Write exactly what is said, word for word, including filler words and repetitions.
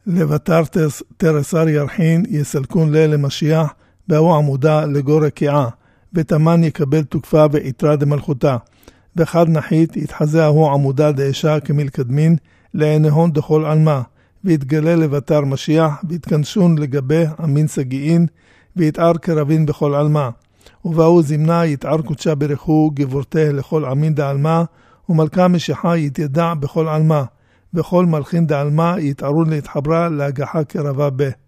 לבטר תרסר ירחין יסלקון לילה משיח, בהוא עמודה לגור רקיעה, ותמן יקבל תוקפה ויתרה דמלכותה. וחד נחית יתחזה ההוא עמודה דאשה כמלקדמין, לעיניהון דכל עלמה, ויתגלה לבטר משיח, ויתכנסון לגבי המין סגיעין, ויתאר קרבין בכל עלמה. ובאו זמנה יתאר קודשה ברכו גבורתה לכל עמין דעלמה, ומלכה משיחה יתידע בכל עלמה, וכל מלכין דעלמה יתארו להתחברה להגחה קרבה בה.